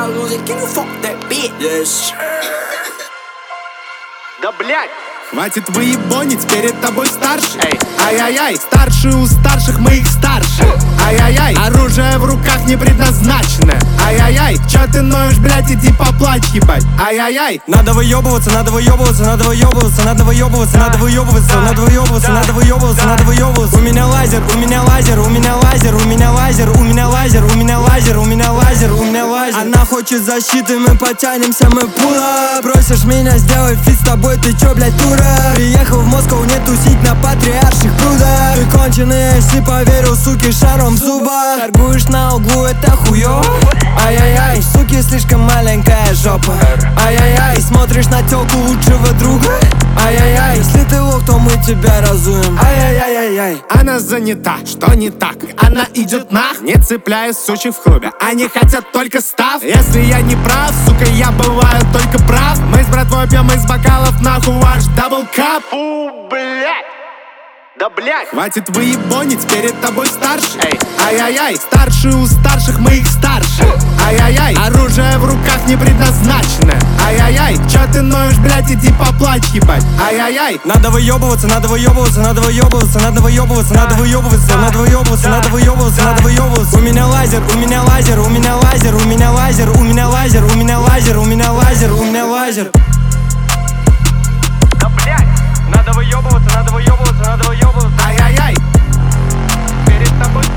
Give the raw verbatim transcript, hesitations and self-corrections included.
I lose it, can you fuck that bitch? Yes. Да блять! Хватит выебонить, перед тобой старший. Эй. Ай-яй-яй, старшие у старших, мы их старше. Ай-яй-яй, оружие в руках не предназначено. Ай-яй-яй, чё ты ноешь, блять, иди поплачь, ебать. Ай-яй-яй, надо выебываться, надо выебываться, надо выебываться, надо выебываться, надо выебываться, надо выебываться, надо выебываться, надо выебываться. У меня лазер, у меня лазер, у меня лазер, у меня лазер, у меня лазер, у меня лазер, у меня лазер, у меня лазер. Она хочет защиты, мы потянемся, мы пула. Просишь меня сделать фит с тобой, ты чё, блять, дура? Приехал в Москву не тусить на патриарших прудах. Ты конченый, если поверил, суки, шаром в зубах. Торгуешь на углу, это хуёво. Ай-яй-яй, суки, слишком маленькая жопа. Ай-яй-яй, смотришь на тёлку лучшего друга. Ай-яй-яй, если ты лох, то мы тебя разуем. Ай-яй-яй-яй-яй. она занята, что не так? Она идет нах, не цепляя сучек в клубе. Они хотят только став. Если я не прав, сука, я бываю только прав. Мы с братвой пьем из бокалов, нахуй ваш даблкап. Фу, блять! Да блять! Хватит выебонить, перед тобой старший. Эй. Ай-яй-яй, старшие у старших, мы их старше. Ай-яй-яй, оружие в руках не предназначено. Ай-яй-яй, чё ты ноешь, блять, иди поплачь, ебать. Ай-яй-яй, надо выебываться, надо выебываться, надо выебываться, надо выебываться, надо выебываться, надо выебываться, надо выебываться, надо выебываться. У меня лазер, у меня лазер, у меня лазер, у меня лазер, у меня лазер, у меня лазер, у меня лазер, у меня лазер. Да блять! Надо выебываться, надо выебываться, надо выебываться. ай-яй-яй, Перед тобой